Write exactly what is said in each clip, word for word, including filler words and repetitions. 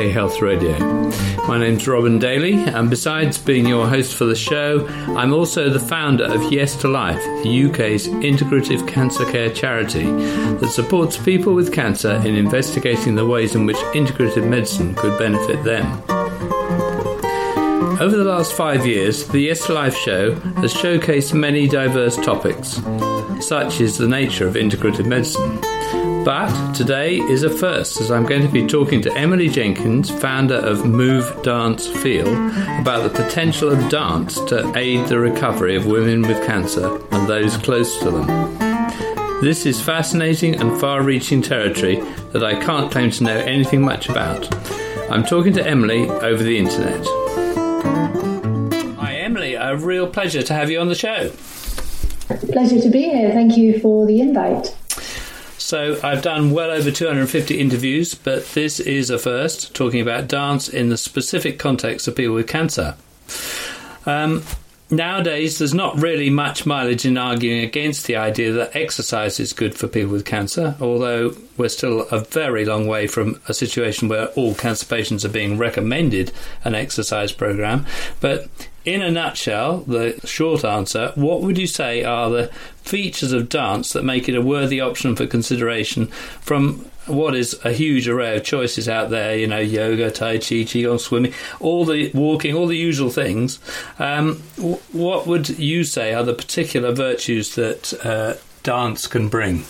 K Health Radio. My name's Robin Daly, and besides being your host for the show, I'm also the founder of Yes to Life, the U K's integrative cancer care charity that supports people with cancer in investigating the ways in which integrative medicine could benefit them. Over the last five years, the Yes to Life show has showcased many diverse topics. Such is the nature of integrative medicine. But today is a first, as I'm going to be talking to Emily Jenkins, founder of Move, Dance, Feel, about the potential of dance to aid the recovery of women with cancer and those close to them. This is fascinating and far-reaching territory that I can't claim to know anything much about. I'm talking to Emily over the internet. Hi Emily, a real pleasure to have you on the show. Pleasure to be here. Thank you for the invite. So I've done well over two hundred fifty interviews, but this is a first, talking about dance in the specific context of people with cancer. Um, nowadays, there's not really much mileage in arguing against the idea that exercise is good for people with cancer, although we're still a very long way from a situation where all cancer patients are being recommended an exercise program. But in a nutshell, the short answer, what would you say are the features of dance that make it a worthy option for consideration from what is a huge array of choices out there, you know, yoga, tai chi, qigong, swimming, all the walking, all the usual things. Um, w- what would you say are the particular virtues that uh, dance can bring?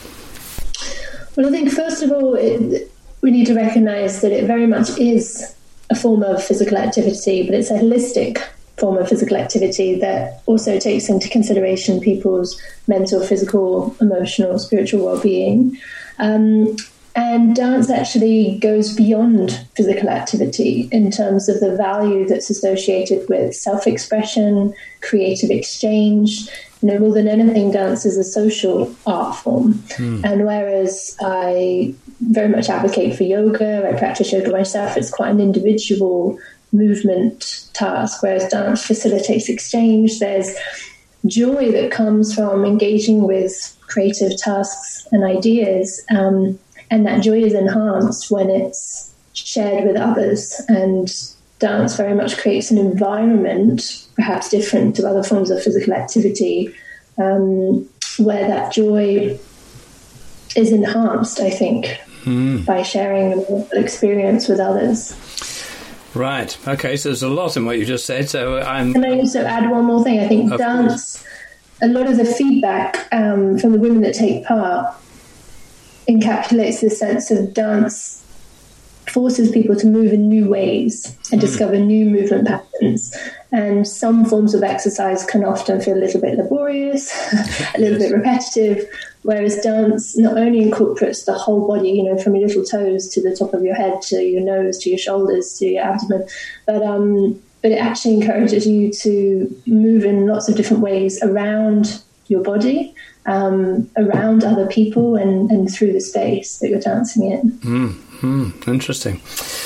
Well, I think first of all, it, we need to recognise that it very much is a form of physical activity, but it's a holistic form of physical activity that also takes into consideration people's mental, physical, emotional, spiritual well-being. Um, and dance actually goes beyond physical activity in terms of the value that's associated with self-expression, creative exchange. You know, more than anything, dance is a social art form. Mm. And whereas I very much advocate for yoga, I practice yoga myself, it's quite an individual movement task, whereas dance facilitates exchange. There's joy that comes from engaging with creative tasks and ideas, um, and that joy is enhanced when it's shared with others. And dance very much creates an environment, perhaps different to other forms of physical activity, um, where that joy is enhanced, I think, mm. by sharing an experience with others. Right. Okay. So there's a lot in what you just said. So I'm. Can I also add one more thing? I think of dance. Course. A lot of the feedback um, from the women that take part encapsulates the sense of dance forces people to move in new ways and mm. discover new movement patterns. And some forms of exercise can often feel a little bit laborious, a little yes. bit repetitive, whereas dance not only incorporates the whole body, you know, from your little toes to the top of your head, to your nose, to your shoulders, to your abdomen, but um, but it actually encourages you to move in lots of different ways around your body, um, around other people, and, and through the space that you're dancing in. Mm-hmm. Interesting.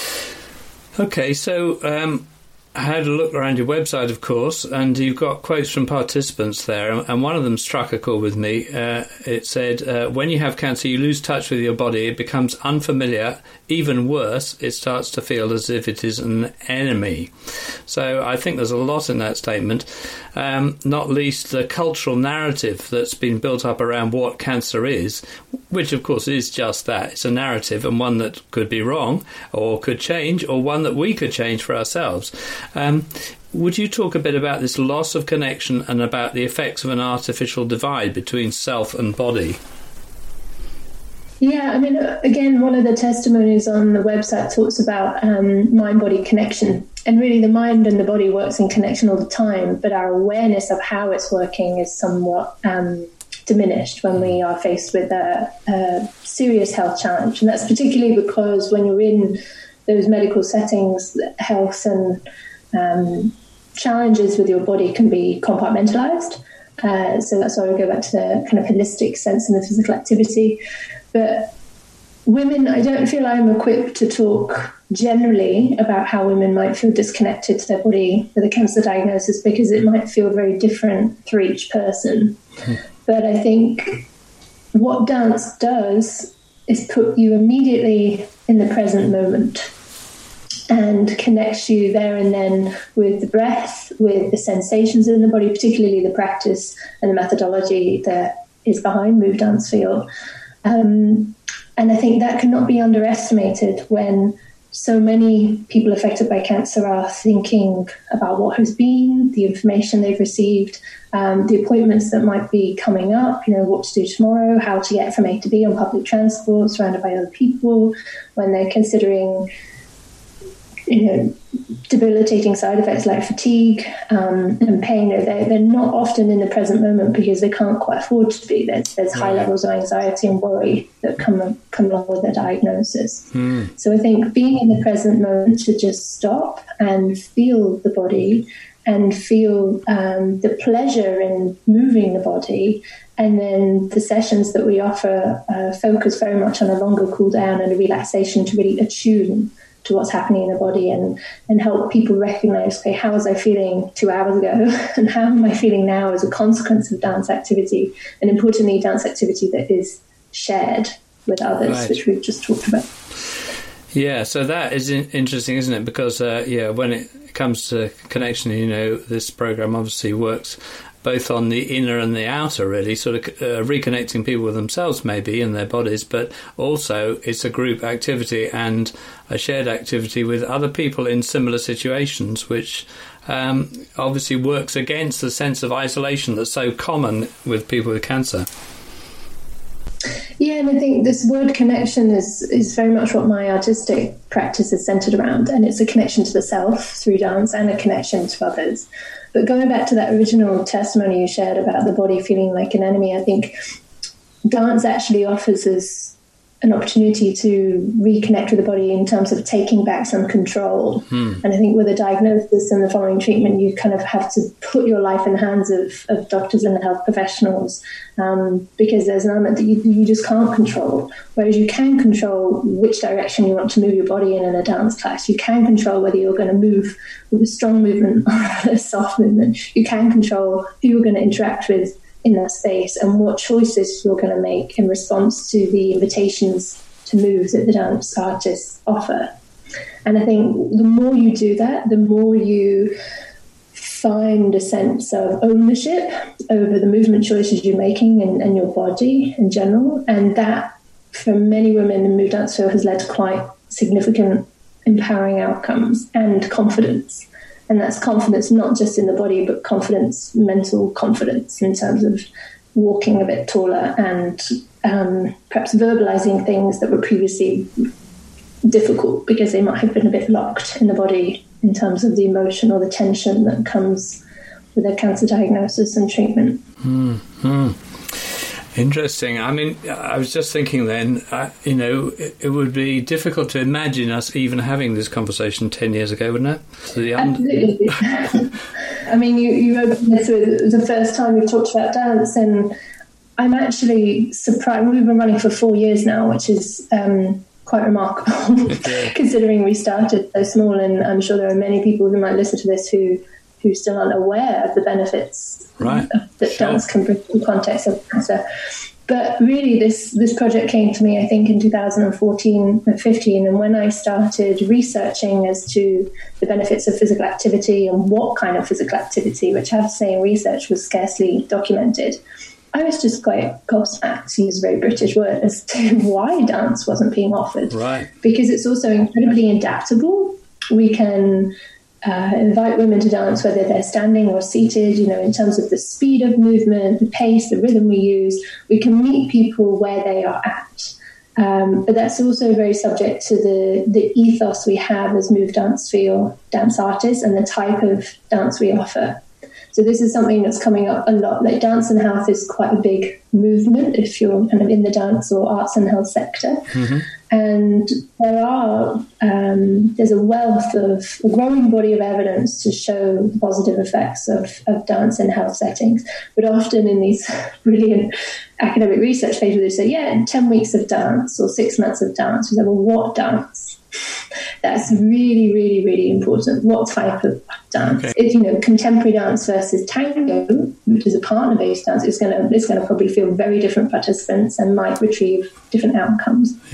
Okay, so um, I had a look around your website, of course, and you've got quotes from participants there, and one of them struck a chord with me. Uh, it said, uh, when you have cancer, you lose touch with your body. It becomes unfamiliar. Even worse, it starts to feel as if it is an enemy. So I think there's a lot in that statement, um, not least the cultural narrative that's been built up around what cancer is, which, of course, is just that. It's a narrative, and one that could be wrong or could change, or one that we could change for ourselves. Um, would you talk a bit about this loss of connection and about the effects of an artificial divide between self and body? Yeah, I mean, again, one of the testimonies on the website talks about um, mind-body connection. And really, the mind and the body works in connection all the time, but our awareness of how it's working is somewhat um, diminished when we are faced with a, a serious health challenge. And that's particularly because when you're in those medical settings, health and um, challenges with your body can be compartmentalized. Uh, so that's why we go back to the kind of holistic sense in the physical activity. But women, I don't feel I'm equipped to talk generally about how women might feel disconnected to their body with a cancer diagnosis, because it might feel very different for each person. But I think what dance does is put you immediately in the present moment. and connects you there and then with the breath, with the sensations in the body, particularly the practice and the methodology that is behind Move Dance Feel. Um, and I think that cannot be underestimated when so many people affected by cancer are thinking about what has been, the information they've received, um, the appointments that might be coming up, you know, what to do tomorrow, how to get from A to B on public transport, surrounded by other people, when they're considering, you know, debilitating side effects like fatigue um, and pain. They're, they're not often in the present moment because they can't quite afford to be. There's, there's high levels of anxiety and worry that come, come along with their diagnosis. Mm. So I think being in the present moment to just stop and feel the body and feel um, the pleasure in moving the body. And then the sessions that we offer uh, focus very much on a longer cool down and a relaxation to really attune to what's happening in the body and, and help people recognize, okay, how was I feeling two hours ago and how am I feeling now as a consequence of dance activity, and importantly, dance activity that is shared with others, right, which we've just talked about. Yeah, so that is interesting, isn't it? Because, uh, yeah, when it comes to connection, you know, this program obviously works both on the inner and the outer, really, sort of uh, reconnecting people with themselves maybe in their bodies, but also it's a group activity and a shared activity with other people in similar situations, which um, obviously works against the sense of isolation that's so common with people with cancer. Yeah, and I think this word connection is, is very much what my artistic practice is centred around, and it's a connection to the self through dance and a connection to others. But going back to that original testimony you shared about the body feeling like an enemy, I think dance actually offers us an opportunity to reconnect with the body in terms of taking back some control. Hmm. And I think with a diagnosis and the following treatment, you kind of have to put your life in the hands of, of doctors and health professionals um, because there's an element that you, you just can't control. Whereas you can control which direction you want to move your body in in a dance class. You can control whether you're going to move with a strong movement or a soft movement. You can control who you're going to interact with in that space and what choices you're going to make in response to the invitations to move that the dance artists offer. And I think the more you do that, the more you find a sense of ownership over the movement choices you're making and, and your body in general. And that, for many women in Move Dance Feel, has led to quite significant empowering outcomes and confidence. And that's confidence not just in the body, but confidence, mental confidence in terms of walking a bit taller and um, perhaps verbalizing things that were previously difficult because they might have been a bit locked in the body in terms of the emotion or the tension that comes with a cancer diagnosis and treatment. Mm-hmm. Interesting. I mean, I was just thinking then, uh, you know, it, it would be difficult to imagine us even having this conversation ten years ago, wouldn't it? So the un- Absolutely. I mean, you, you opened this with the first time we talked about dance, and I'm actually surprised. We've been running for four years now, which is um, quite remarkable, considering we started so small, and I'm sure there are many people who might listen to this who who still aren't aware of the benefits right. of, that sure. dance can bring to the context of cancer. But really, this, this project came to me, I think, in two thousand fourteen and fifteen, and when I started researching as to the benefits of physical activity and what kind of physical activity, which I have to say in research was scarcely documented, I was just quite gobsmacked, to use a very British word, as to why dance wasn't being offered. Right. Because it's also incredibly adaptable. We can Uh, invite women to dance whether they're standing or seated, you know, in terms of the speed of movement, the pace, the rhythm we use. We can meet people where they are at. Um, but that's also very subject to the, the ethos we have as Move Dance Feel dance artists and the type of dance we offer. So this is something that's coming up a lot. Like dance and health is quite a big movement if you're kind of in the dance or arts and health sector. Mm-hmm. And there are um, there's a wealth of a growing body of evidence to show the positive effects of, of dance in health settings. But often in these brilliant academic research papers, they say, yeah, ten weeks of dance or six months of dance. We say, well, what dance? That's really, really, really important. What type of dance? Okay. If, you know, contemporary dance versus tango, which is a partner-based dance, it's going to it's going to probably feel very different participants and might retrieve different outcomes. Yeah.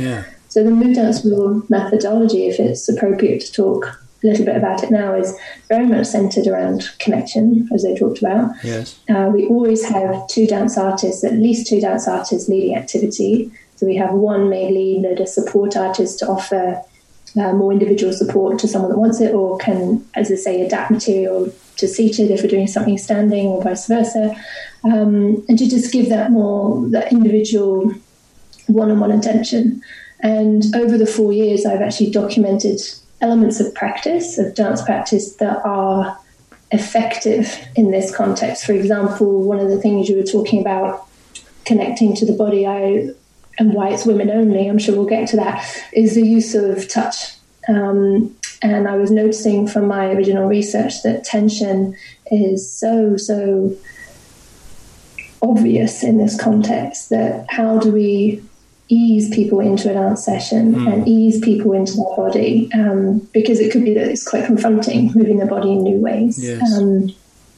So the Move Dance Wheel methodology, if it's appropriate to talk a little bit about it now, is very much centered around connection, as I talked about. Yes. Uh, we always have two dance artists, at least two dance artists leading activity. So we have one main lead and a support artist to offer uh, more individual support to someone that wants it, or can, as I say, adapt material to seated if we're doing something standing, or vice versa, um, and to just give that more, that individual one-on-one attention. And over the four years, I've actually documented elements of practice, of dance practice, that are effective in this context. For example, one of the things you were talking about, connecting to the body, I, and why it's women only, I'm sure we'll get to that, is the use of touch. Um, and I was noticing from my original research that tension is so, so obvious in this context, that how do we ease people into a dance session mm. and ease people into their body, um, because it could be that it's quite confronting, moving their body in new ways. Yes. Um,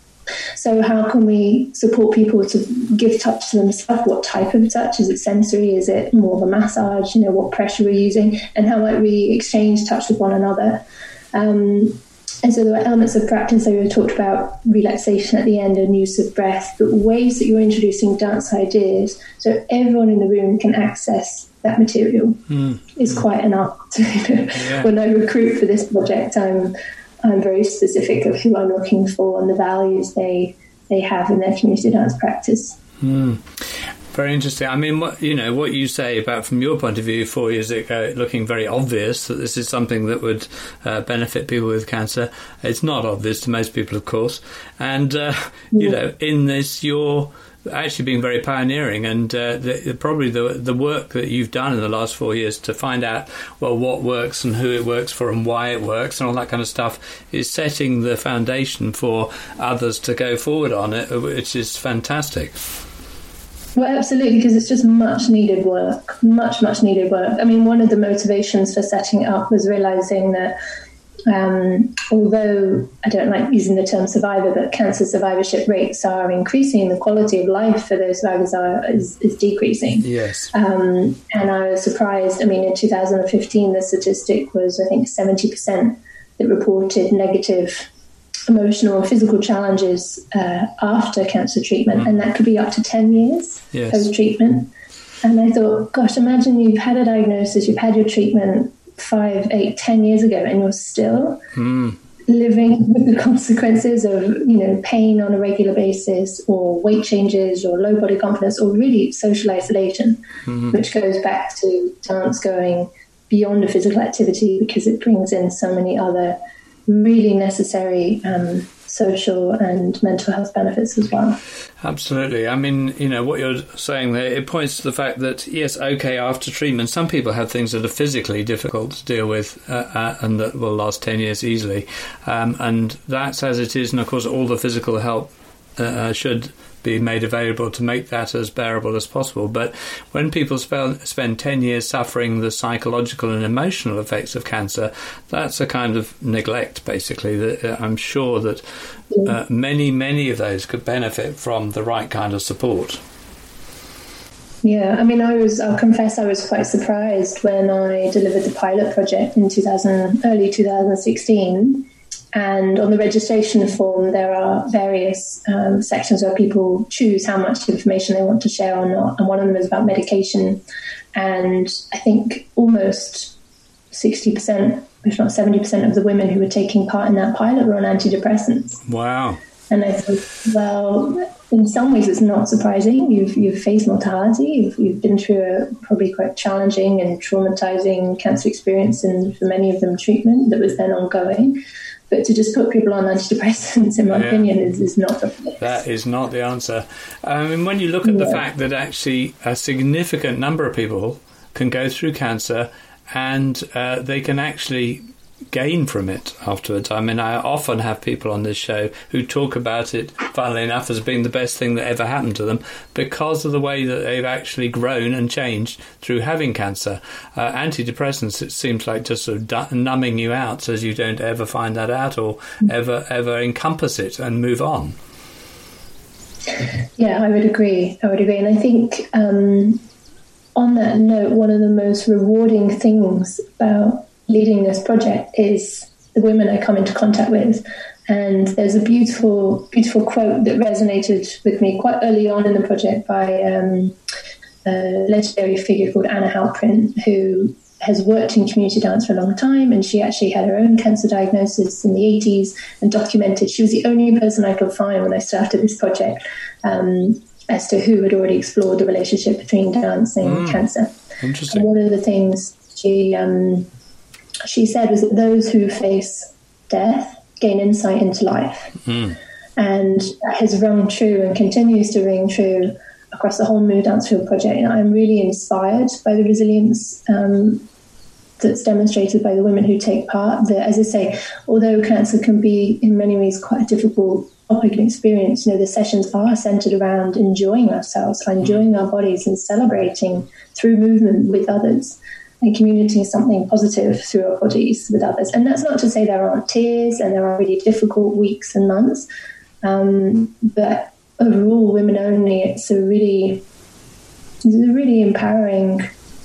so how can we support people to give touch to themselves? What type of touch? Is it sensory? Is it more of a massage? You know, what pressure we're using, and how might we exchange touch with one another? Um, and so there were elements of practice. So we talked about relaxation at the end and use of breath, but ways that you're introducing dance ideas so everyone in the room can access that material mm. is mm. quite an art. Yeah. When I recruit for this project, I'm I'm very specific of who I'm looking for and the values they they have in their community dance practice. Mm. Very interesting. I mean, what, you know, what you say about, from your point of view, four years ago, looking very obvious that this is something that would uh, benefit people with cancer. It's not obvious to most people, of course. And, uh, yeah. you know, in this, you're actually being very pioneering, and uh, the, probably the the work that you've done in the last four years to find out, well, what works and who it works for and why it works and all that kind of stuff is setting the foundation for others to go forward on it, which is fantastic. Well, absolutely, because it's just much needed work, much, much needed work. I mean, one of the motivations for setting it up was realising that um, although I don't like using the term survivor, but cancer survivorship rates are increasing, the quality of life for those survivors are, is, is decreasing. Yes. Um, and I was surprised. I mean, in two thousand fifteen, the statistic was, I think, seventy percent that reported negative emotional and physical challenges uh, after cancer treatment, mm. and that could be up to ten years yes. post-treatment. And I thought, gosh, imagine you've had a diagnosis, you've had your treatment five, eight, ten years ago, and you're still mm. living with the consequences of, you know, pain on a regular basis, or weight changes, or low body confidence, or really social isolation, mm-hmm. which goes back to dance going beyond a physical activity, because it brings in so many other really necessary um, social and mental health benefits as well. Absolutely. I mean, you know, what you're saying there, it points to the fact that, yes, okay, after treatment, some people have things that are physically difficult to deal with uh, uh, and that will last ten years easily. Um, and that's as it is. And, of course, all the physical help uh, should be made available to make that as bearable as possible. But when people spend, spend ten years suffering the psychological and emotional effects of cancer, that's a kind of neglect, basically. That uh, I'm sure that uh, many, many of those could benefit from the right kind of support. Yeah, I mean, I was, I'll confess I was quite surprised when I delivered the pilot project in two thousand, early two thousand sixteen. And on the registration form, there are various um, sections where people choose how much information they want to share or not. And one of them is about medication. And I think almost sixty percent, if not seventy percent of the women who were taking part in that pilot were on antidepressants. Wow. And I thought, well, in some ways it's not surprising. You've you've faced mortality. You've, you've been through a probably quite challenging and traumatizing cancer experience, and for many of them treatment that was then ongoing. But to just put people on antidepressants, in my yeah. opinion, is, is not the place. That is not the answer. I mean, when you look at yeah. the fact that actually a significant number of people can go through cancer and uh, they can actually gain from it afterwards. I mean, I often have people on this show who talk about it, funnily enough, as being the best thing that ever happened to them because of the way that they've actually grown and changed through having cancer. Uh, antidepressants, it seems like just sort of du- numbing you out so you don't ever find that out or ever, ever encompass it and move on. Yeah, I would agree. I would agree. And I think... Um, on that note, one of the most rewarding things about leading this project is the women I come into contact with. And there's a beautiful, beautiful quote that resonated with me quite early on in the project by um, a legendary figure called Anna Halprin, who has worked in community dance for a long time, and she actually had her own cancer diagnosis in the eighties and documented. She was the only person I could find when I started this project um, as to who had already explored the relationship between dance and mm, cancer. Interesting. And one of the things she um, she said was that those who face death gain insight into life. Mm. And that has rung true and continues to ring true across the whole Move Dance Field project. And I'm really inspired by the resilience um, that's demonstrated by the women who take part. That, as I say, although cancer can be in many ways quite a difficult topic and experience, you know, the sessions are centered around enjoying ourselves, enjoying our bodies and celebrating through movement with others and communicating something positive through our bodies with others. And that's not to say there aren't tears and there are really difficult weeks and months, um, but overall, women only, it's a really, it's a really empowering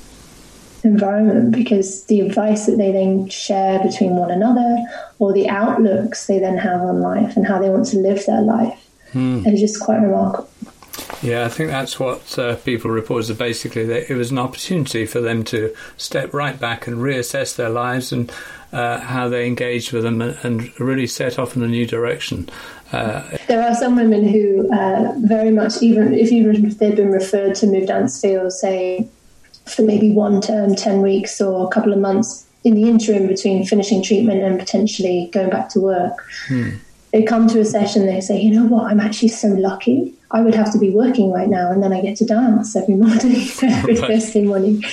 environment, because the advice that they then share between one another, or the outlooks they then have on life and how they want to live their life, hmm. is just quite remarkable. Yeah, I think that's what uh, people reported, that basically that it was an opportunity for them to step right back and reassess their lives and uh, how they engaged with them, and, and really set off in a new direction. Uh, there are some women who uh, very much, even if even if they've been referred to Move Dance Field, say, for maybe one term, ten weeks or a couple of months in the interim between finishing treatment and potentially going back to work, hmm. they come to a session, they say, you know what, I'm actually so lucky. I would have to be working right now, and then I get to dance every morning, every Thursday morning.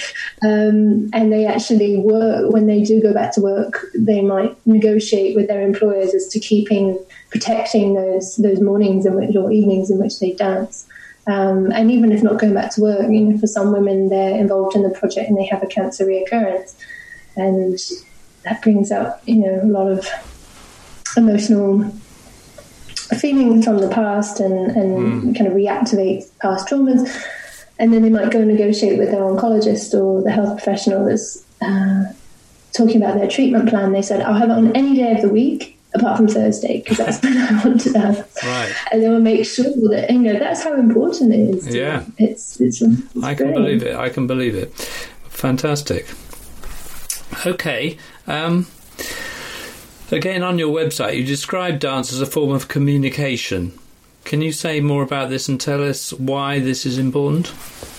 Um, and they actually work, when they do go back to work, they might negotiate with their employers as to keeping, protecting those those mornings in which, or evenings in which they dance. Um, and even if not going back to work, you know, for some women, they're involved in the project and they have a cancer reoccurrence. And that brings up, you know, a lot of emotional feelings from the past, and, and mm. kind of reactivate past traumas. And then they might go negotiate with their oncologist or the health professional that's uh, talking about their treatment plan. They said, I'll have it on any day of the week apart from Thursday, because that's when I want to dance. Right. And they will make sure that, you know, that's how important it is. Yeah. It's, it's, it's I can believe it. I can believe it. Fantastic. Okay. Um, again, on your website, you describe dance as a form of communication. Can you say more about this and tell us why this is important?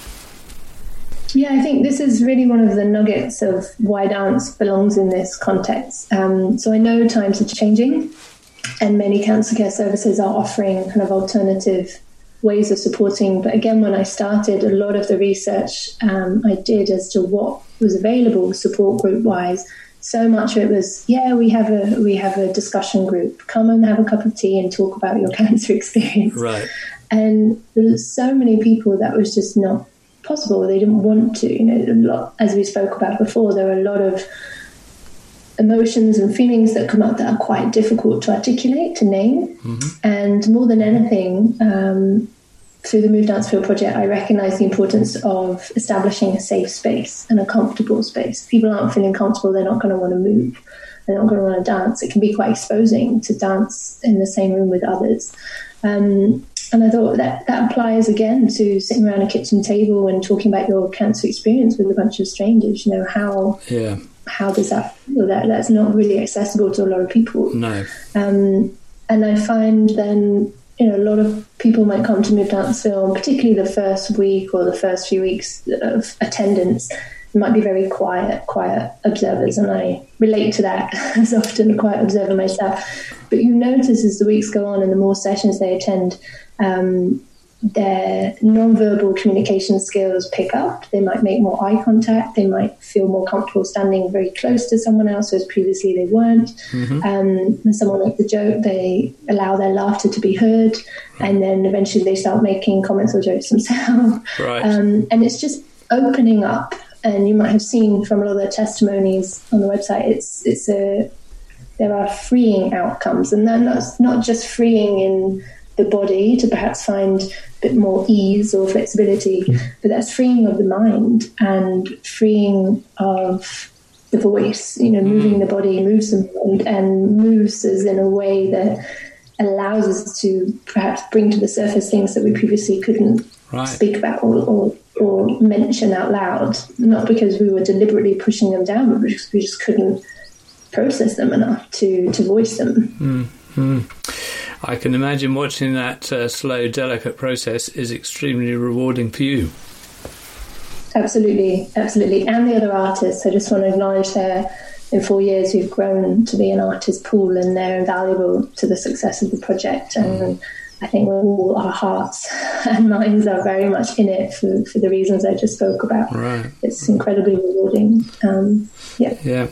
Yeah, I think this is really one of the nuggets of why dance belongs in this context. Um, so I know times are changing, and many cancer care services are offering kind of alternative ways of supporting. But again, when I started, a lot of the research um, I did as to what was available support group-wise, so much of it was, yeah, we have a we have a discussion group. Come and have a cup of tea and talk about your cancer experience. Right. And there's so many people that was just not possible. They didn't want to. You know, a lot, as we spoke about before, there are a lot of emotions and feelings that come up that are quite difficult to articulate, to name. Mm-hmm. And more than anything, um, through the Move Dance Field project, I recognise the importance of establishing a safe space and a comfortable space. If people aren't feeling comfortable, they're not going to want to move. They're not going to want to dance. It can be quite exposing to dance in the same room with others. Um, and I thought that that applies again to sitting around a kitchen table and talking about your cancer experience with a bunch of strangers. You know, how yeah. how does that feel? That, that's not really accessible to a lot of people. No. Um, and I find then, you know, a lot of people might come to Move Dance Field, particularly the first week or the first few weeks of attendance, might be very quiet, quiet observers, and I relate to that as often a quiet observer myself. But you notice as the weeks go on and the more sessions they attend, um, their non-verbal communication skills pick up. They might make more eye contact. They might feel more comfortable standing very close to someone else, whereas previously they weren't. Mm-hmm. Um, when someone makes a joke, they allow their laughter to be heard, and then eventually they start making comments or jokes themselves. Right. Um, and it's just opening up. And you might have seen from a lot of the testimonies on the website, it's it's a there are freeing outcomes, and then that's not just freeing in the body to perhaps find bit more ease or flexibility, but that's freeing of the mind and freeing of the voice, you know, moving the body moves them and, and moves us in a way that allows us to perhaps bring to the surface things that we previously couldn't right. speak about or, or, or mention out loud, not because we were deliberately pushing them down, but because we just couldn't process them enough to, to voice them. Mm-hmm. I can imagine watching that uh, slow, delicate process is extremely rewarding for you. Absolutely, absolutely. And the other artists, I just want to acknowledge there, in four years we've grown to be an artist pool, and they're invaluable to the success of the project. And mm. I think all our hearts and minds are very much in it for, for the reasons I just spoke about. Right. It's incredibly rewarding. Um, yeah. Yeah.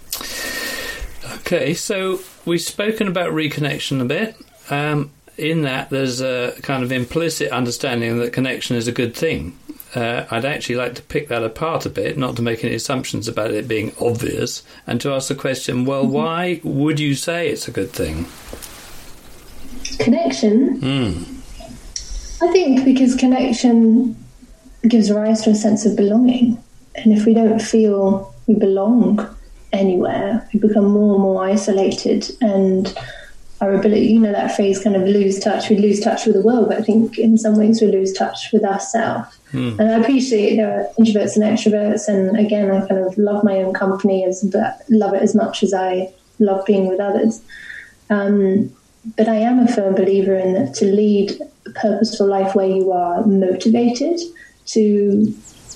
Okay, so we've spoken about reconnection a bit. Um, in that, there's a kind of implicit understanding that connection is a good thing. Uh, I'd actually like to pick that apart a bit, not to make any assumptions about it being obvious, and to ask the question, well, mm-hmm. why would you say it's a good thing? Connection? Mm. I think because connection gives rise to a sense of belonging. And if we don't feel we belong anywhere, we become more and more isolated, and our ability, you know, that phrase kind of lose touch, we lose touch with the world, but I think in some ways we lose touch with ourselves. Mm. And I appreciate there are introverts and extroverts, and again, I kind of love my own company, as but love it as much as I love being with others. Um, but I am a firm believer in that to lead a purposeful life where you are motivated to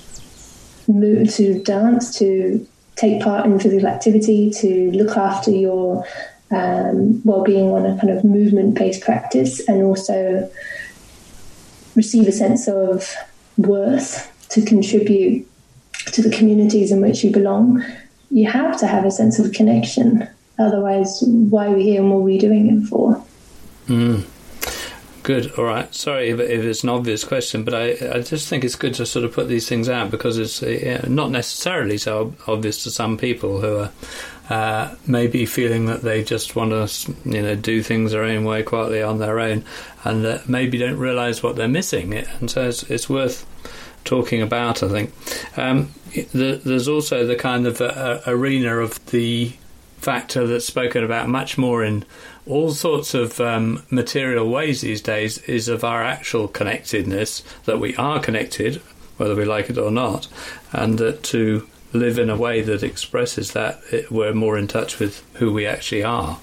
move, to dance, to take part in physical activity, to look after your Um, well-being on a kind of movement-based practice, and also receive a sense of worth to contribute to the communities in which you belong. You have to have a sense of connection. Otherwise, why are we here and what are we doing it for? Mm. Good. All right. Sorry if, if it's an obvious question, but I, I just think it's good to sort of put these things out, because it's uh, not necessarily so obvious to some people who are uh, maybe feeling that they just want to, you know, do things their own way, quietly on their own, and that maybe don't realise what they're missing. And so it's, it's worth talking about, I think. Um, the, there's also the kind of uh, arena of the factor that's spoken about much more in all sorts of um, material ways these days, is of our actual connectedness, that we are connected, whether we like it or not, and that to live in a way that expresses that, it, we're more in touch with who we actually are.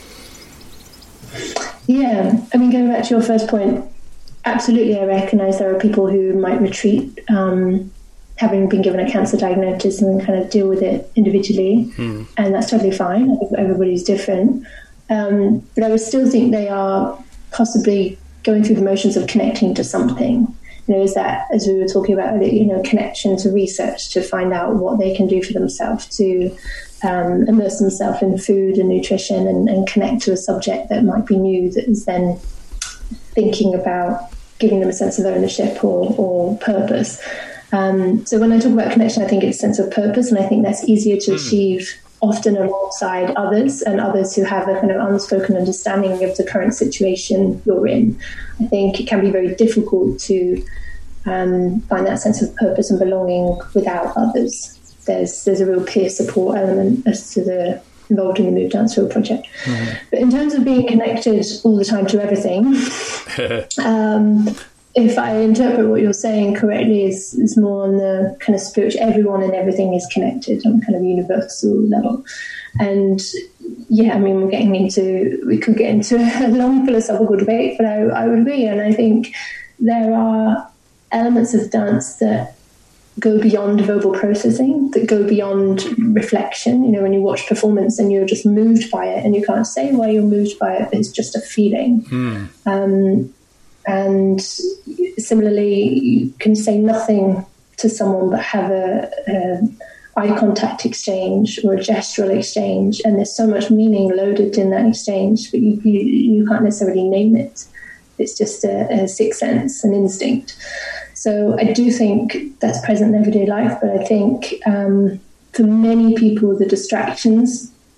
Yeah, I mean, going back to your first point, absolutely, I recognise there are people who might retreat, um, having been given a cancer diagnosis, and kind of deal with it individually, mm. and that's totally fine. Everybody's different. Um, but I would still think they are possibly going through the motions of connecting to something. You know, is that, as we were talking about, you know, connection to research, to find out what they can do for themselves, to um, immerse themselves in food and nutrition, and, and connect to a subject that might be new, that is then thinking about giving them a sense of ownership or, or purpose. Um, so when I talk about connection, I think it's a sense of purpose, and I think that's easier to mm. achieve often alongside others, and others who have a kind of unspoken understanding of the current situation you're in. I think it can be very difficult to um, find that sense of purpose and belonging without others. There's there's a real peer support element as to the involved in the Move Dance Field project. Mm-hmm. But in terms of being connected all the time to everything, um, if I interpret what you're saying correctly, is is more on the kind of spiritual, everyone and everything is connected on a kind of universal level. And yeah, I mean, we're getting into, we could get into a long philosophical debate, but I, I would agree. And I think there are elements of dance that go beyond verbal processing, that go beyond reflection. You know, when you watch performance and you're just moved by it, and you can't say why you're moved by it, but it's just a feeling. Mm. Um, And similarly, you can say nothing to someone but have a, a eye contact exchange or a gestural exchange, and there's so much meaning loaded in that exchange, but you you, you can't necessarily name it. It's just a, a sixth sense, an instinct. So I do think that's present in everyday life, but I think um, for many people, the distractions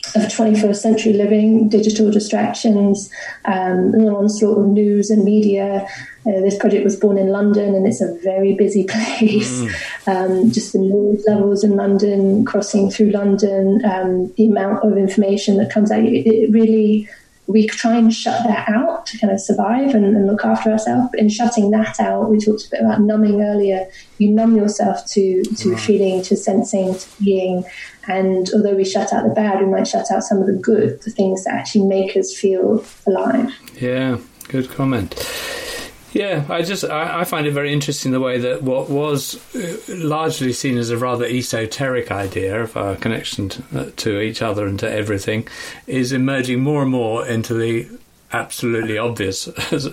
of twenty-first century living, digital distractions, um, an onslaught of news and media. Uh, this project was born in London, and it's a very busy place. Mm. Um, just the noise levels in London, crossing through London, um, the amount of information that comes out, it, it really, we try and shut that out to kind of survive and, and look after ourselves. But in shutting that out, we talked a bit about numbing earlier. You numb yourself to, to right. feeling, to sensing, to being. And although we shut out the bad, we might shut out some of the good, the things that actually make us feel alive. Yeah, good comment. Yeah, I just I, I find it very interesting the way that what was largely seen as a rather esoteric idea of our connection to, to each other and to everything is emerging more and more into the absolutely obvious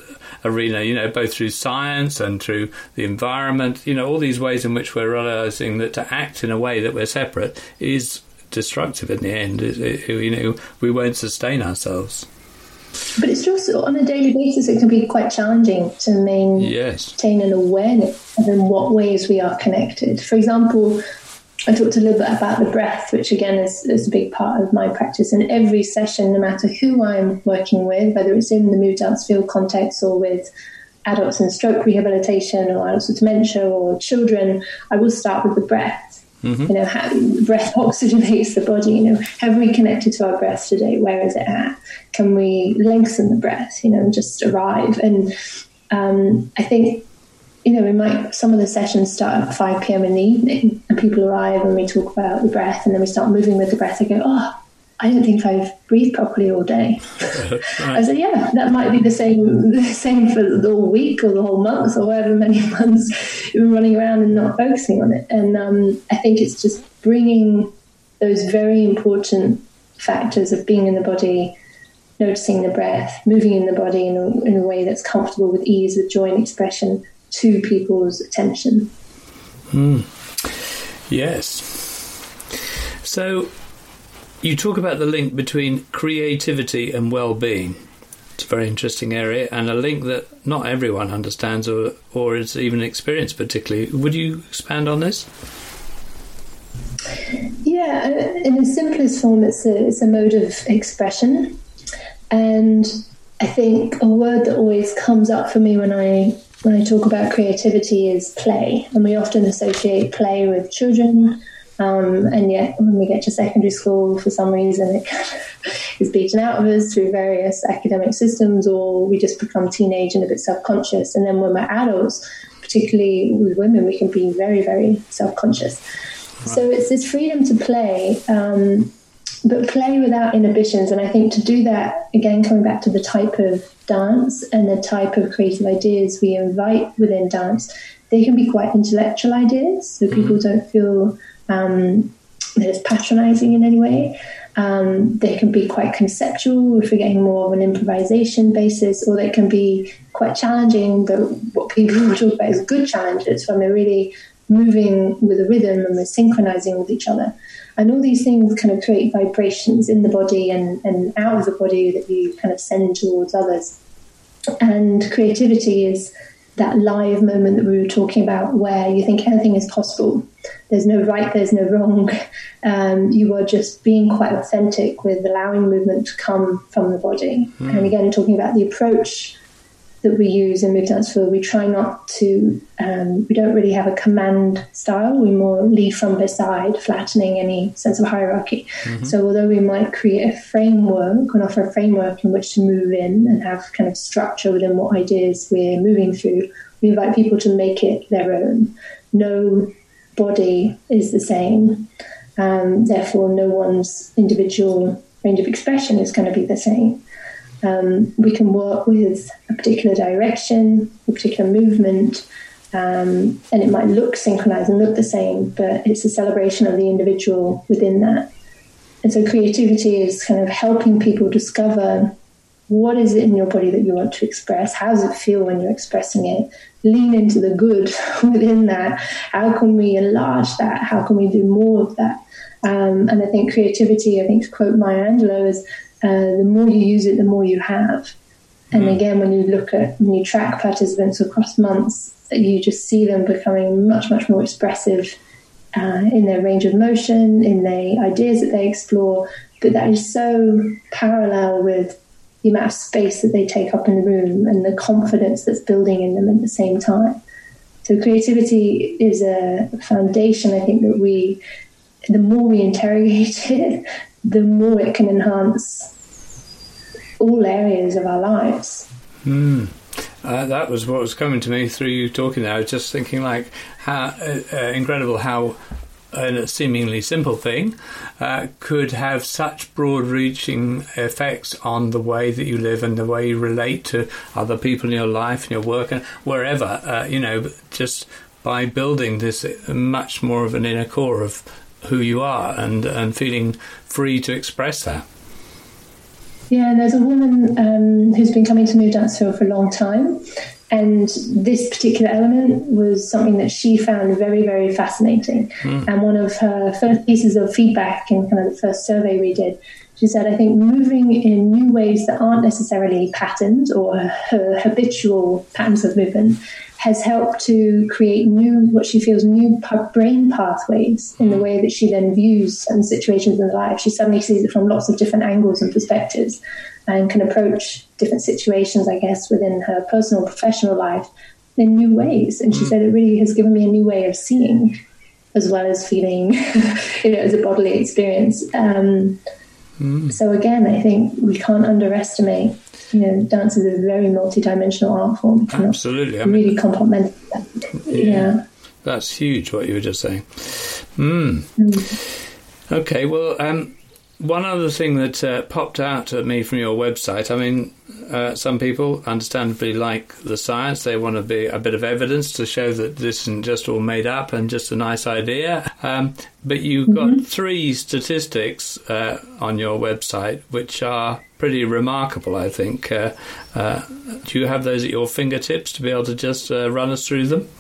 arena, you know, both through science and through the environment, you know, all these ways in which we're realising that to act in a way that we're separate is destructive in the end. It, it, you know, we won't sustain ourselves. But it's just on a daily basis, it can be quite challenging to maintain yes. an awareness of in what ways we are connected. For example, I talked a little bit about the breath, which again is, is a big part of my practice. And every session, no matter who I'm working with, whether it's in the Move Dance field context or with adults in stroke rehabilitation or adults with dementia or children, I will start with the breath. Mm-hmm. You know, how the breath oxygenates the body. You know, have we connected to our breath today? Where is it at? Can we lengthen the breath? You know, and just arrive. And um, I think, you know, we might some of the sessions start at five p.m. in the evening, and people arrive and we talk about the breath, and then we start moving with the breath. I go, oh, I don't think I've breathed properly all day. Right. I said, yeah, that might be the same the same for the whole week or the whole month or however many months you've been running around and not focusing on it. And um, I think it's just bringing those very important factors of being in the body, noticing the breath, moving in the body in a, in a way that's comfortable with ease, with joy and expression to people's attention. Mm. Yes. So you talk about the link between creativity and well-being. It's a very interesting area and a link that not everyone understands or, or is even experienced particularly. Would you expand on this? Yeah, in the simplest form, it's a, it's a mode of expression. And I think a word that always comes up for me when I when I talk about creativity is play. And we often associate play with children. Um, and yet, when we get to secondary school, for some reason, it kind of is beaten out of us through various academic systems, or we just become teenage and a bit self-conscious. And then when we're adults, particularly with women, we can be very, very self-conscious. Right. So it's this freedom to play, um, but play without inhibitions. And I think to do that, again, coming back to the type of dance and the type of creative ideas we invite within dance, they can be quite intellectual ideas, so mm-hmm. people don't feel Um, that it's patronising in any way. Um, they can be quite conceptual if we're getting more of an improvisation basis, or they can be quite challenging, but what people talk about is good challenges when we're really moving with a rhythm and we're synchronising with each other. And all these things kind of create vibrations in the body and, and out of the body that you kind of send towards others. And creativity is that live moment that we were talking about where you think anything is possible. There's no right, there's no wrong. Um, you are just being quite authentic with allowing movement to come from the body. Mm. And again, talking about the approach that we use in Move Dance Field, we try not to, um, we don't really have a command style. We more lead from beside, flattening any sense of hierarchy. Mm-hmm. So although we might create a framework and offer a framework in which to move in and have kind of structure within what ideas we're moving through, we invite people to make it their own. No body is the same. Um, therefore, no one's individual range of expression is going to be the same. Um, we can work with a particular direction, a particular movement, um, and it might look synchronized and look the same, but it's a celebration of the individual within that. And so creativity is kind of helping people discover what is it in your body that you want to express, how does it feel when you're expressing it, lean into the good within that, how can we enlarge that, how can we do more of that. Um, and I think creativity, I think to quote Maya Angelou, is Uh, the more you use it, the more you have. And mm. again, when you look at, when you track participants across months, you just see them becoming much, much more expressive uh, in their range of motion, in the ideas that they explore, but that is so parallel with the amount of space that they take up in the room and the confidence that's building in them at the same time. So creativity is a foundation, I think, that we, the more we interrogate it, the more it can enhance all areas of our lives. Mm. Uh, that was what was coming to me through you talking there. I was just thinking, like, how uh, uh, incredible how a seemingly simple thing uh, could have such broad-reaching effects on the way that you live and the way you relate to other people in your life and your work and wherever, uh, you know, just by building this much more of an inner core of who you are and, and feeling free to express that. Yeah, and there's a woman um, who's been coming to Move Danceville for a long time, and this particular element was something that she found very, very fascinating. Mm. And one of her first pieces of feedback in kind of the first survey we did, she said, I think moving in new ways that aren't necessarily patterns or her habitual patterns of movement has helped to create new, what she feels, new brain pathways in the way that she then views certain situations in life. She suddenly sees it from lots of different angles and perspectives and can approach different situations, I guess, within her personal, professional life in new ways. And she mm. said, it really has given me a new way of seeing as well as feeling, you know, as a bodily experience. Um, mm. So again, I think we can't underestimate, you know, dance is a very multi-dimensional art form. Absolutely. I mean, really complement that. Yeah. yeah. That's huge, what you were just saying. Mm. Mm. Okay, well, um, one other thing that uh, popped out at me from your website, I mean, uh, some people understandably like the science. They want to be a bit of evidence to show that this isn't just all made up and just a nice idea. Um, but you've mm-hmm. got three statistics uh, on your website which are pretty remarkable, I think. Uh, uh, do you have those at your fingertips to be able to just uh, run us through them?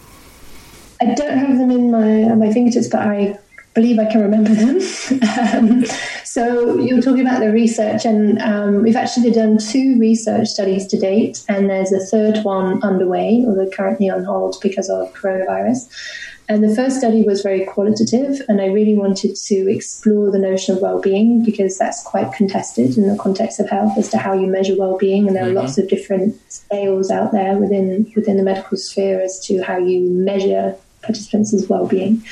I don't have them in my at my fingertips, but I believe I can remember them. um, so you're talking about the research, and um, we've actually done two research studies to date, and there's a third one underway, although currently on hold because of coronavirus. And the first study was very qualitative, and I really wanted to explore the notion of well-being because that's quite contested in the context of health as to how you measure well-being, and there are mm-hmm. lots of different scales out there within within the medical sphere as to how you measure participants' well-being.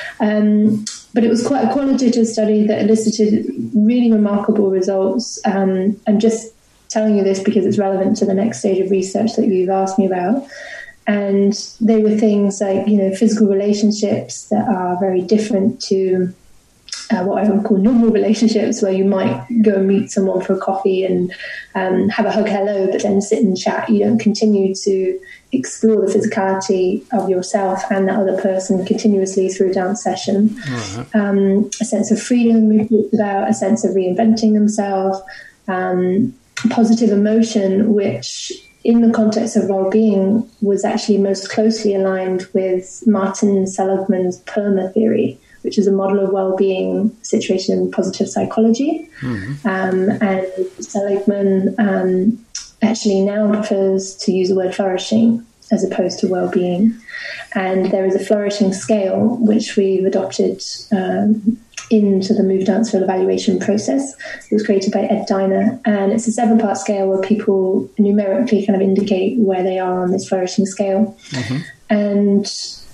Um, but it was quite a qualitative study that elicited really remarkable results. Um, I'm just telling you this because it's relevant to the next stage of research that you've asked me about. And they were things like, you know, physical relationships that are very different to uh, what I would call normal relationships, where you might go and meet someone for a coffee and um, have a hug hello, but then sit and chat. You don't continue to explore the physicality of yourself and the other person continuously through a dance session. Mm-hmm. Um, a sense of freedom we talked about, a sense of reinventing themselves, um, positive emotion, which in the context of well-being was actually most closely aligned with Martin Seligman's PERMA theory, which is a model of well-being situated in positive psychology. Mm-hmm. Um, and Seligman um, actually now prefers to use the word flourishing as opposed to well-being. And there is a flourishing scale, which we've adopted um, into the Move Danceville evaluation process. It was created by Ed Diner, and it's a seven-part scale where people numerically kind of indicate where they are on this flourishing scale. Mm-hmm. And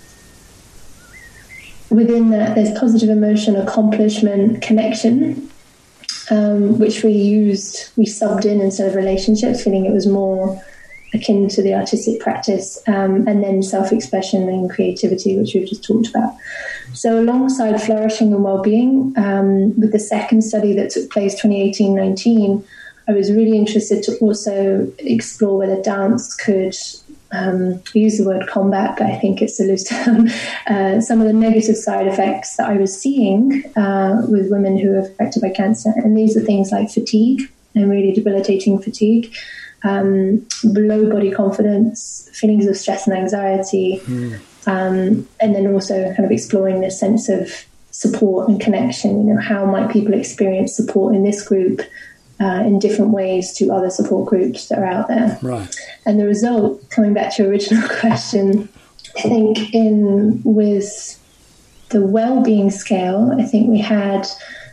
within that, there's positive emotion, accomplishment, connection, um, which we used, we subbed in instead of relationships, feeling it was more akin to the artistic practice, um, and then self-expression and creativity, which we've just talked about. So alongside flourishing and well-being, um, with the second study that took place twenty eighteen nineteen, I was really interested to also explore whether dance could um, use the word combat, but I think it's a loose term, uh, some of the negative side effects that I was seeing uh, with women who are affected by cancer. And these are things like fatigue and really debilitating fatigue, um, low body confidence, feelings of stress and anxiety, mm. um, and then also kind of exploring this sense of support and connection. You know, how might people experience support in this group uh, in different ways to other support groups that are out there? Right. And the result, coming back to your original question, I think in with the well-being scale, I think we had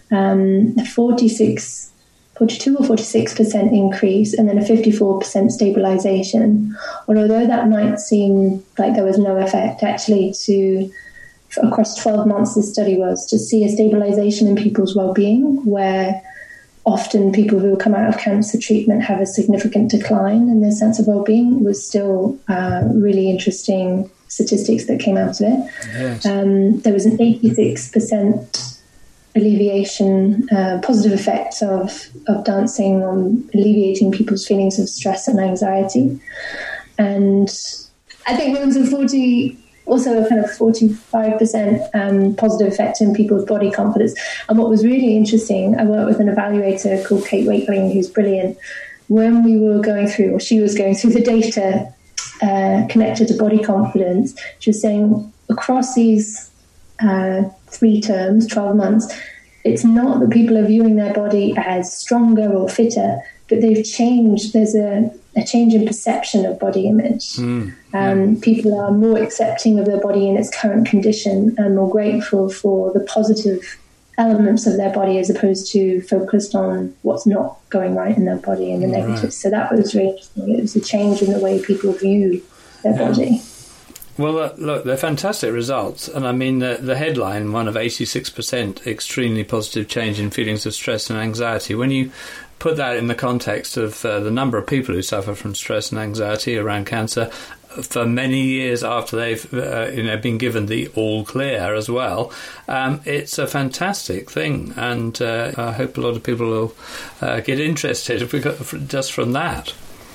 um, a forty-six, forty-two or forty-six percent increase, and then a fifty-four percent stabilization. And although that might seem like there was no effect, actually to across twelve months this study was to see a stabilization in people's well-being, where often people who come out of cancer treatment have a significant decline in their sense of well-being, was still uh, really interesting statistics that came out of it. Yes. Um, there was an eighty-six percent alleviation, uh, positive effect of, of dancing on alleviating people's feelings of stress and anxiety. And I think there was a forty, also a kind of forty-five percent um, positive effect in people's body confidence. And what was really interesting, I worked with an evaluator called Kate Wakeling, who's brilliant. When we were going through, or she was going through the data uh, connected to body confidence, she was saying across these uh, three terms, twelve months, it's not that people are viewing their body as stronger or fitter, but they've changed. There's a, a change in perception of body image. Mm, um, yeah. People are more accepting of their body in its current condition and more grateful for the positive elements of their body as opposed to focused on what's not going right in their body and the mm, negatives. Right. So that was really interesting. It was a change in the way people view their yeah. body. Well, uh, look, they're fantastic results. And I mean, the, the headline, one of eighty-six percent extremely positive change in feelings of stress and anxiety. When you put that in the context of uh, the number of people who suffer from stress and anxiety around cancer for many years after they've uh, you know, been given the all clear as well, um, it's a fantastic thing. And uh, I hope a lot of people will uh, get interested if we got just from that.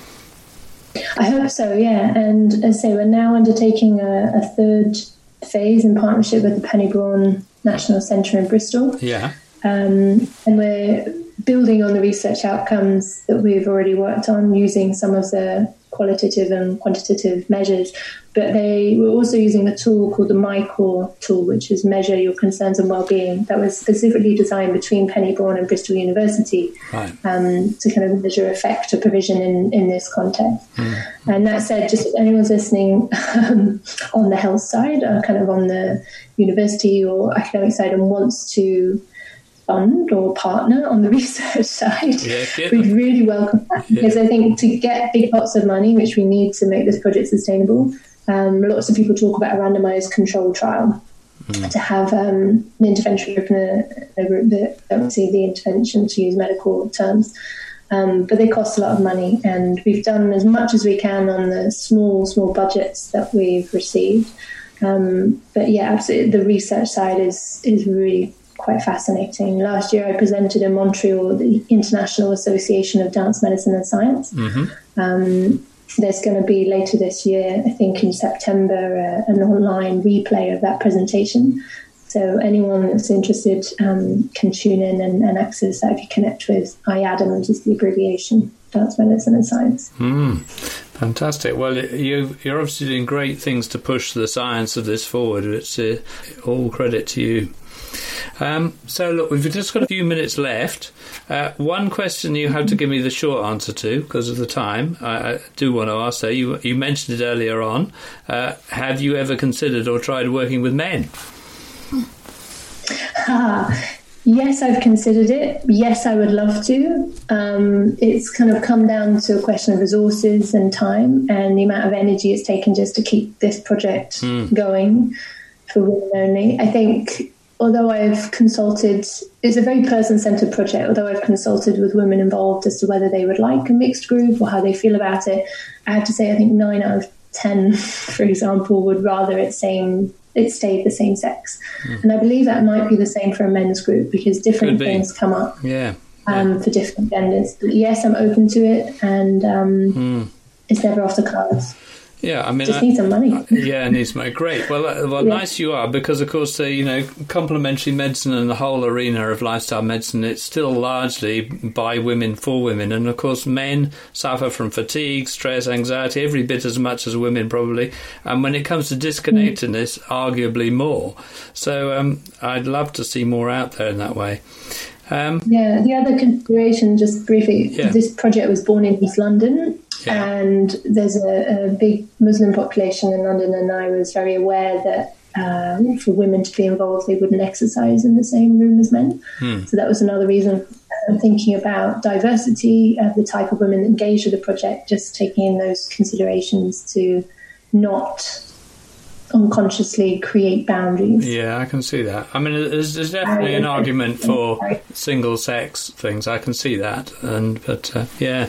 I hope so, yeah. And as I say, we're now undertaking a, a third phase in partnership with the Penny Braun National Centre in Bristol. Yeah. Um, and we're building on the research outcomes that we've already worked on using some of the qualitative and quantitative measures. But they were also using a tool called the MyCore tool, which is Measure Your Concerns and Wellbeing, that was specifically designed between Penny Braun and Bristol University right. um, to kind of measure effect or provision in, in this context. Mm. And that said, just if anyone's listening um, on the health side, or kind of on the university or academic side, and wants to fund or partner on the research side, yeah, yeah. we'd really welcome that, because yeah. I think to get big pots of money, which we need to make this project sustainable, um, lots of people talk about a randomized control trial mm. to have um, an intervention group and a, a group that don't see the intervention, to use medical terms. Um, but they cost a lot of money, and we've done as much as we can on the small, small budgets that we've received. Um, but yeah, absolutely, the research side is is really quite fascinating. Last year I presented in Montreal the International Association of Dance Medicine and Science. Mm-hmm. Um, there's going to be later this year, I think in September, uh, an online replay of that presentation. So anyone that's interested um, can tune in and, and access that if you connect with I A D A M, which is the abbreviation, Dance Medicine and Science. Mm. Fantastic. Well, you, you're obviously doing great things to push the science of this forward. It's uh, all credit to you. Um, so, look, we've just got a few minutes left. Uh, one question you have to give me the short answer to, because of the time, I, I do want to ask. So you, you mentioned it earlier on. Uh, have you ever considered or tried working with men? Ah, yes, I've considered it. Yes, I would love to. Um, it's kind of come down to a question of resources and time and the amount of energy it's taken just to keep this project mm. going for women only. I think... Although I've consulted, it's a very person-centred project, although I've consulted with women involved as to whether they would like a mixed group or how they feel about it, I have to say I think nine out of ten, for example, would rather it, same, it stayed the same sex. Mm. And I believe that might be the same for a men's group, because different things come up yeah. Um, yeah. for different genders. But yes, I'm open to it, and um, mm. it's never off the cards. Yeah, I mean, just I, need some money. Yeah, it needs money. Great. Well, uh, well, yeah. Nice you are, because of course, uh, you know, complementary medicine and the whole arena of lifestyle medicine, it's still largely by women for women, and of course, men suffer from fatigue, stress, anxiety, every bit as much as women probably. And when it comes to disconnectedness, mm. arguably more. So, um, I'd love to see more out there in that way. Um, yeah, the other consideration, just briefly, yeah. this project was born in East London. Yeah. And there's a, a big Muslim population in London, and I was very aware that um, for women to be involved, they wouldn't exercise in the same room as men. Hmm. So that was another reason I'm thinking about diversity of the type of women that engage with the project, just taking in those considerations to not unconsciously create boundaries. Yeah, I can see that. I mean, there's, there's definitely an argument for single-sex things. I can see that. And But, uh, yeah.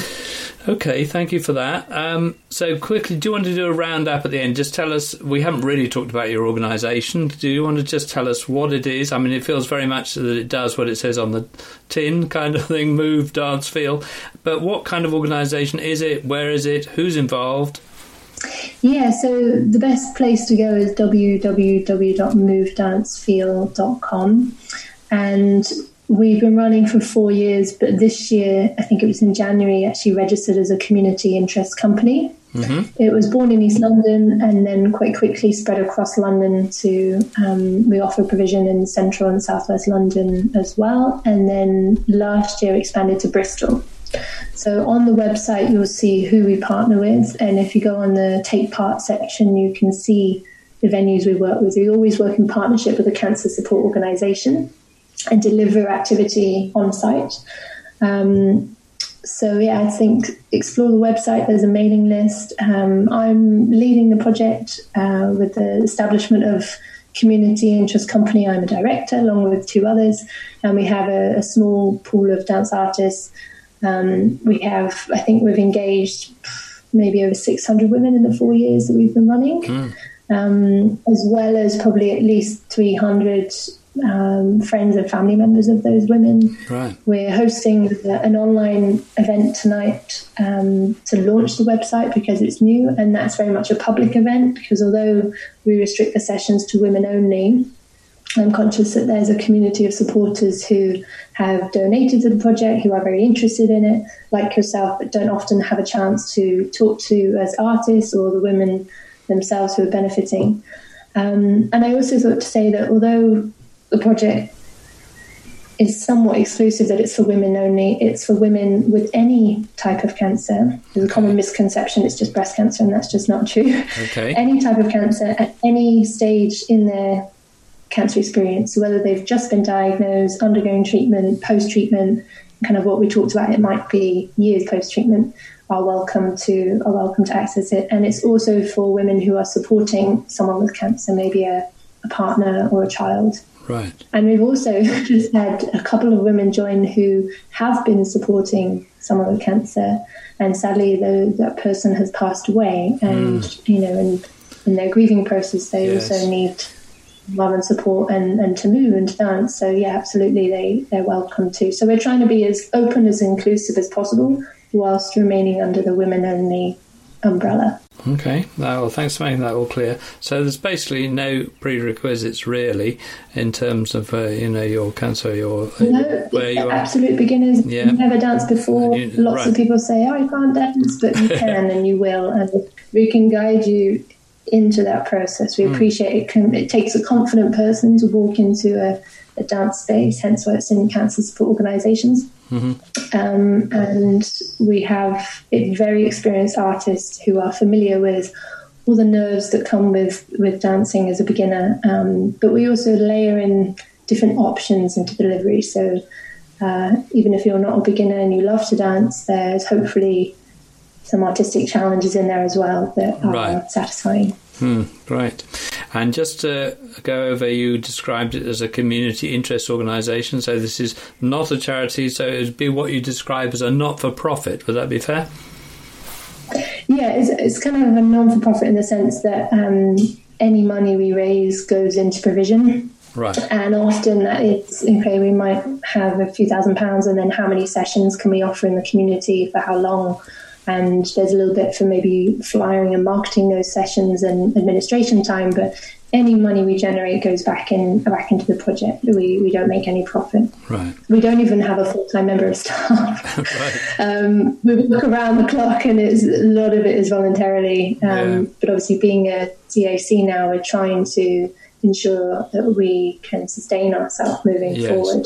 Okay, thank you for that. Um, so, quickly, do you want to do a round-up at the end? Just tell us, we haven't really talked about your organisation. Do you want to just tell us what it is? I mean, it feels very much that it does what it says on the tin kind of thing, move, dance, feel. But what kind of organisation is it? Where is it? Who's involved? Yeah, so the best place to go is w w w dot move dance feel dot com, and we've been running for four years, but this year, I think it was in January, actually registered as a community interest company. Mm-hmm. It was born in East London and then quite quickly spread across London to, um, we offer provision in central and southwest London as well, and then last year expanded to Bristol. So on the website, you'll see who we partner with. And if you go on the Take Part section, you can see the venues we work with. We always work in partnership with a cancer support organisation and deliver activity on site. Um, so, yeah, I think explore the website. There's a mailing list. Um, I'm leading the project uh, with the establishment of community interest company. I'm a director along with two others. And we have a, a small pool of dance artists. Um, we have, I think we've engaged maybe over six hundred women in the four years that we've been running, mm. um, as well as probably at least three hundred um, friends and family members of those women. Right. We're hosting an online event tonight um, to launch the website because it's new, and that's very much a public event because although we restrict the sessions to women only, I'm conscious that there's a community of supporters who have donated to the project, who are very interested in it, like yourself, but don't often have a chance to talk to as artists or the women themselves who are benefiting. Um, and I also thought to say that although the project is somewhat exclusive, that it's for women only, it's for women with any type of cancer. There's a common misconception it's just breast cancer, and that's just not true. Okay. Any type of cancer at any stage in their cancer experience, so whether they've just been diagnosed, undergoing treatment, post-treatment, kind of what we talked about, it might be years post-treatment, are welcome to are welcome to access it. And it's also for women who are supporting someone with cancer, maybe a, a partner or a child. Right. And we've also just had a couple of women join who have been supporting someone with cancer, and sadly the, that person has passed away, and mm. you know, in, in their grieving process they yes. also need love and support and, and to move and to dance. So yeah, absolutely, they, they're welcome too. So we're trying to be as open, as inclusive as possible whilst remaining under the women only umbrella. Okay, well, thanks for making that all clear. So there's basically no prerequisites really in terms of uh, you know, your cancer, your no, where you are. Absolute beginners. Yeah. You've never danced before. You, Lots right. of people say, "Oh, I can't dance," but you can and you will, and we can guide you into that process. We appreciate it. Can, it takes a confident person to walk into a, a dance space, hence why it's in cancer support organisations. Mm-hmm. Um, and we have very experienced artists who are familiar with all the nerves that come with, with dancing as a beginner. Um, but we also layer in different options into delivery. So uh, even if you're not a beginner and you love to dance, there's hopefully some artistic challenges in there as well that are right. satisfying. Hmm, right. And just to go over, you described it as a community interest organisation, so this is not a charity, so it would be what you describe as a not-for-profit. Would that be fair? Yeah, it's, it's kind of a non-for-profit in the sense that um, any money we raise goes into provision. Right. And often that is, okay, we might have a few thousand pounds, and then how many sessions can we offer in the community for how long? And there's a little bit for maybe flyering and marketing those sessions and administration time, but any money we generate goes back in back into the project. We we don't make any profit. Right. We don't even have a full-time member of staff. Right. Um, we work around the clock, and it's, a lot of it is voluntarily. Um, yeah. But obviously, being a C A C now, we're trying to ensure that we can sustain ourselves moving yes. forward.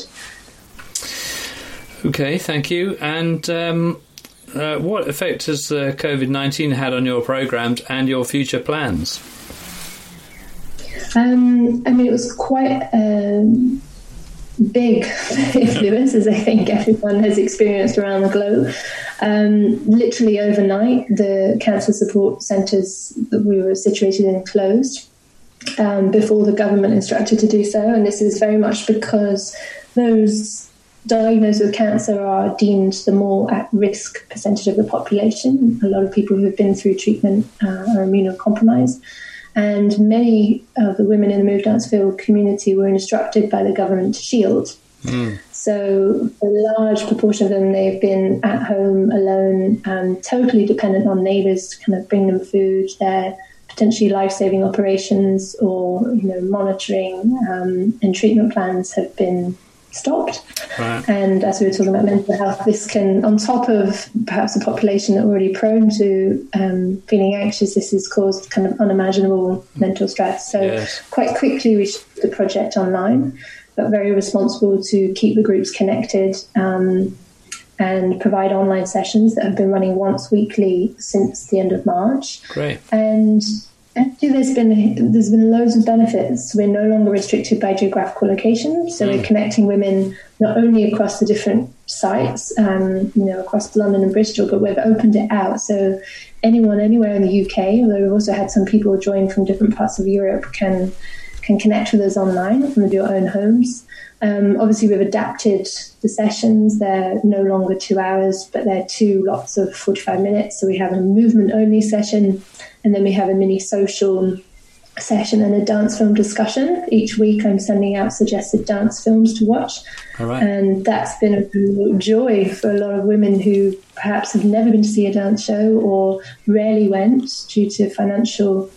Okay, thank you. And um, uh, what effect has uh, COVID nineteen had on your programmes and your future plans? Um, I mean, it was quite um, big influence, as I think everyone has experienced around the globe. Um, literally overnight, the cancer support centres that we were situated in closed um, before the government instructed to do so. And this is very much because those diagnosed with cancer are deemed the more at-risk percentage of the population. A lot of people who have been through treatment uh, are immunocompromised. And many of the women in the Move Danceville community were instructed by the government to shield. Mm. So a large proportion of them, they've been at home alone, um, totally dependent on neighbours to kind of bring them food. They're potentially life-saving operations or, you know, monitoring um, and treatment plans have been stopped. Right. And as we were talking about mental health, this can, on top of perhaps a population that are already prone to um, feeling anxious, this has caused kind of unimaginable mental stress. So yes. Quite quickly we shifted the project online, but very responsible to keep the groups connected um, and provide online sessions that have been running once weekly since the end of March. Great. And actually, there's been there's been loads of benefits. We're no longer restricted by geographical location, so mm. we're connecting women not only across the different sites, um, you know, across London and Bristol, but we've opened it out. So anyone anywhere in the U K, although we've also had some people join from different parts of Europe, can can connect with us online from your own homes. Um, obviously, we've adapted the sessions. They're no longer two hours, but they're two lots of forty-five minutes. So we have a movement-only session, and then we have a mini social session and a dance film discussion. Each week I'm sending out suggested dance films to watch. All right. And that's been a real joy for a lot of women who perhaps have never been to see a dance show or rarely went due to financial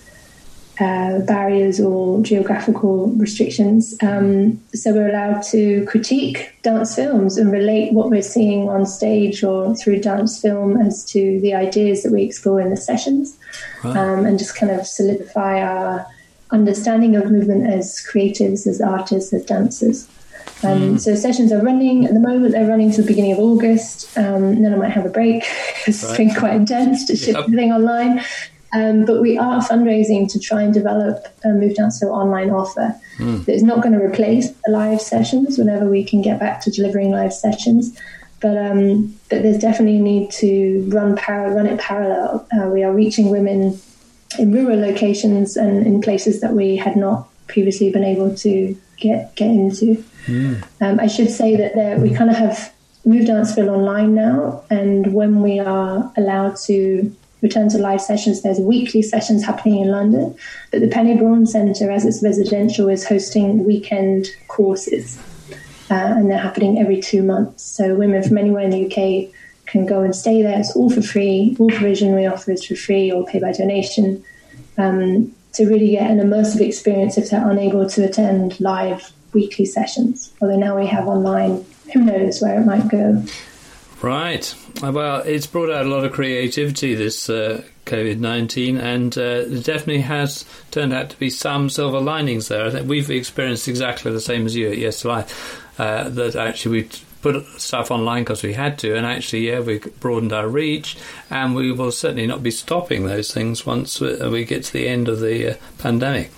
uh, barriers or geographical restrictions. Um, so we're allowed to critique dance films and relate what we're seeing on stage or through dance film as to the ideas that we explore in the sessions. Wow. Um, and just kind of solidify our understanding of movement as creatives, as artists, as dancers. Um, mm. So sessions are running at the moment. They're running to the beginning of August. Um, then I might have a break because right. It's been quite intense to shift yep. everything online. Um, but we are fundraising to try and develop a Move Danceville online offer mm. that is not going to replace the live sessions whenever we can get back to delivering live sessions. But um, but there's definitely a need to run par- run it parallel. Uh, we are reaching women in rural locations and in places that we had not previously been able to get get into. Mm. Um, I should say that there, we kind of have Move Danceville online now, and when we are allowed to return to live sessions, there's weekly sessions happening in London. But the Penny Braun Centre, as it's residential, is hosting weekend courses. Uh, and they're happening every two months. So women from anywhere in the U K can go and stay there. It's all for free. All provision we offer is for free or pay by donation um, to really get an immersive experience if they're unable to attend live weekly sessions. Although now we have online, who knows where it might go. Right. Well, it's brought out a lot of creativity, this uh, COVID nineteen, and uh, it definitely has turned out to be some silver linings there. I think we've experienced exactly the same as you at Yes to Life, uh, that actually we put stuff online because we had to, and actually, yeah, we broadened our reach, and we will certainly not be stopping those things once we get to the end of the uh, pandemic.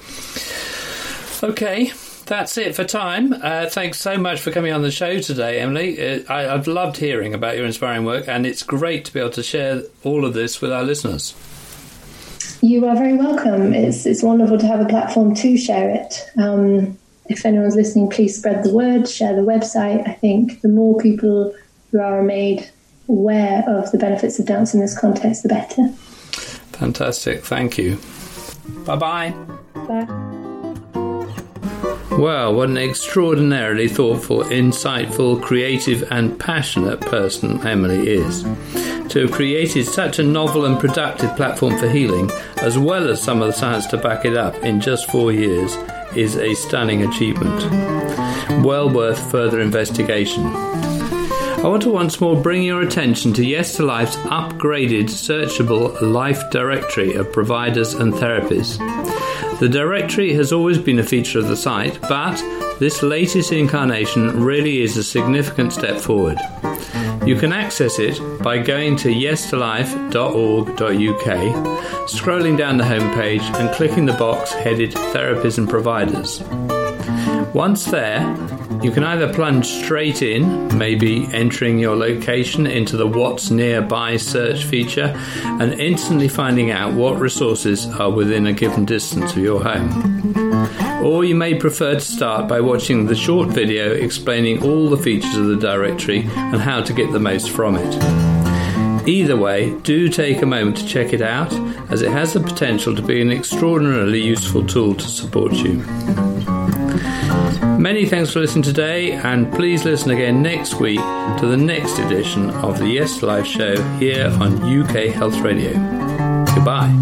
Okay. That's it for time. Uh, thanks so much for coming on the show today, Emily. Uh, I, I've loved hearing about your inspiring work, and it's great to be able to share all of this with our listeners. You are very welcome. It's it's wonderful to have a platform to share it. Um, if anyone's listening, please spread the word, share the website. I think the more people who are made aware of the benefits of dance in this context, the better. Fantastic. Thank you. Bye-bye. Bye. Well, what an extraordinarily thoughtful, insightful, creative and passionate person Emily is. To have created such a novel and productive platform for healing, as well as some of the science to back it up in just four years, is a stunning achievement. Well worth further investigation. I want to once more bring your attention to Yes to Life's upgraded searchable life directory of providers and therapies. The directory has always been a feature of the site, but this latest incarnation really is a significant step forward. You can access it by going to yes to life dot org dot U K, scrolling down the homepage and clicking the box headed Therapies and Providers. Once there, you can either plunge straight in, maybe entering your location into the What's Nearby search feature and instantly finding out what resources are within a given distance of your home. Or you may prefer to start by watching the short video explaining all the features of the directory and how to get the most from it. Either way, do take a moment to check it out, as it has the potential to be an extraordinarily useful tool to support you. Many thanks for listening today, and please listen again next week to the next edition of the Yes to Life show here on U K Health Radio. Goodbye.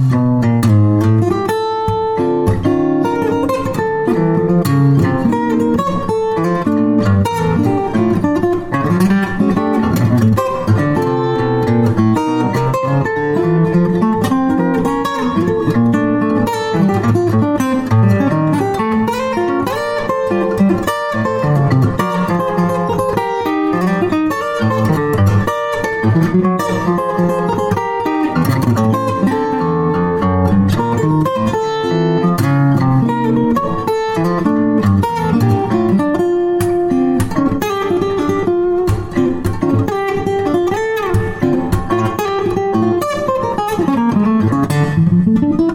Thank you.